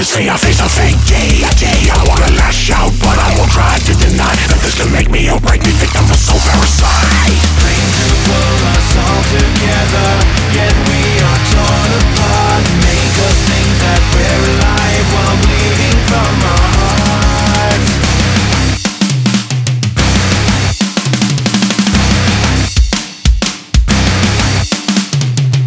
See, I face a fake deity. I wanna lash out, but I won't try to deny that this can make me or break me, victim of soul parasite. Pain to pull us all together, yet